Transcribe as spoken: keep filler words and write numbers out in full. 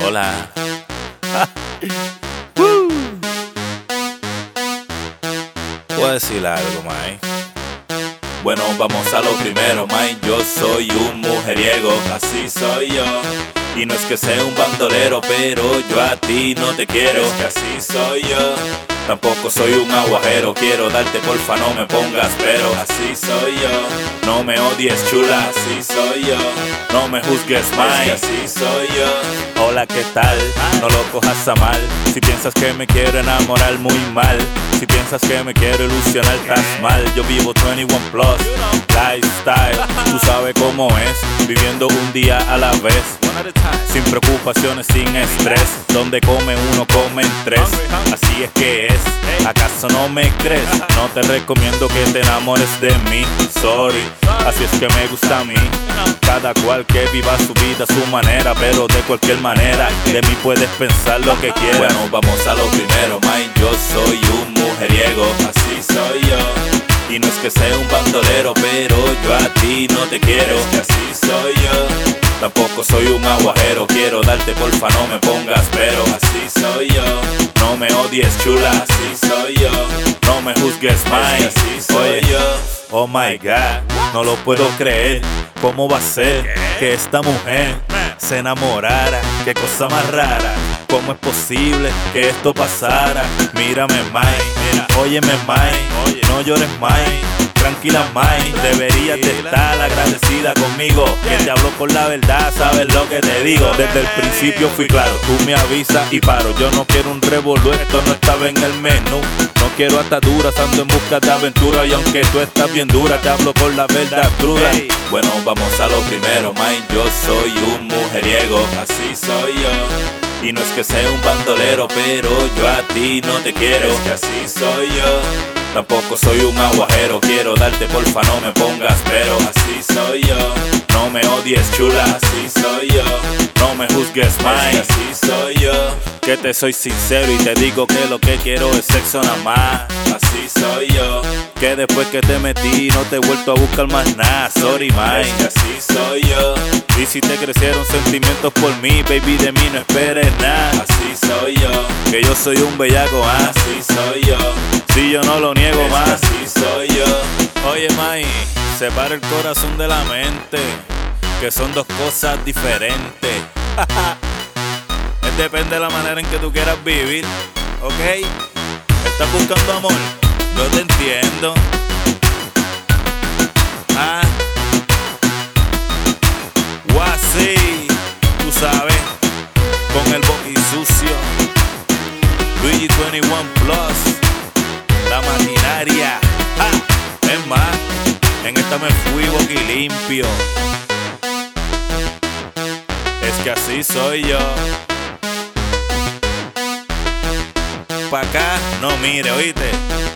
Hola. Puedo decir algo, May. Bueno, vamos a lo primero, May. Yo soy un mujeriego, así soy yo. Y no es que sea un bandolero, pero yo a ti no te quiero, es que así soy yo. Tampoco soy un aguajero, quiero darte porfa, no me pongas pero, así soy yo. No me odies chula, así soy yo. No me juzgues más, así soy yo. Hola, ¿qué tal? No lo cojas a mal. Si piensas que me quiero enamorar, muy mal. Si piensas que me quiero ilusionar, estás mal. Yo vivo veintiuno plus, lifestyle. Tú sabes cómo es, viviendo un día a la vez. Sin preocupaciones, sin estrés. Donde come uno, come en tres. Así es que es, ¿acaso no me crees? No te recomiendo que te enamores de mí, sorry. Así es que me gusta a mí. Cada cual que viva su vida a su manera, pero de cualquier manera de mí puedes pensar lo que quieras. Bueno, vamos a lo primero, May. Yo soy un mujeriego, así soy yo. Y no es que sea un bandolero, pero yo a ti no te quiero, es que así soy yo. Tampoco soy un aguajero, quiero darte porfa, no me pongas pero, así soy yo. No me odies chula, así soy yo. No me juzgues más, es que así soy Oye, yo. Oh my God, no lo puedo creer. ¿Cómo va a ser que esta mujer se enamorara? Qué cosa más rara. ¿Cómo es posible que esto pasara? Mírame, May, óyeme, May, no llores, May. Tranquila, May, deberías de estar agradecida conmigo, que te hablo con la verdad, sabes lo que te digo. Desde el principio fui claro, tú me avisas y paro. Yo no quiero un revolú, esto no estaba en el menú. No quiero ataduras, ando en busca de aventura. Y aunque tú estás bien dura, te hablo con la verdad cruda. Bueno, vamos a lo primero, May. Yo soy un mujeriego, así soy yo. Y no es que sea un bandolero, pero yo a ti no te quiero, es que así soy yo. Tampoco soy un aguajero, quiero darte porfa, no me pongas pero, así soy yo. No me odies chula, así soy yo. No me juzgues más, así soy yo. Que te soy sincero y te digo que lo que quiero es sexo nada más, así soy yo. Que después que te metí no te he vuelto a buscar más nada, sorry May, es que así soy yo. Y si te crecieron sentimientos por mí, baby, de mí no esperes nada, así soy yo. Que yo soy un bellaco, ah, así soy yo. Si yo no lo niego es más, así soy yo. Oye, May, separa el corazón de la mente, que son dos cosas diferentes. Depende de la manera en que tú quieras vivir, ¿ok? ¿Estás buscando amor? Yo te entiendo. Ah, Guasi, tú sabes, con el boqui sucio. Luigi veintiuno plus, la maquinaria. Ah, es más, en esta me fui boqui limpio. Es que así soy yo. Pa' acá, no mire, oíste.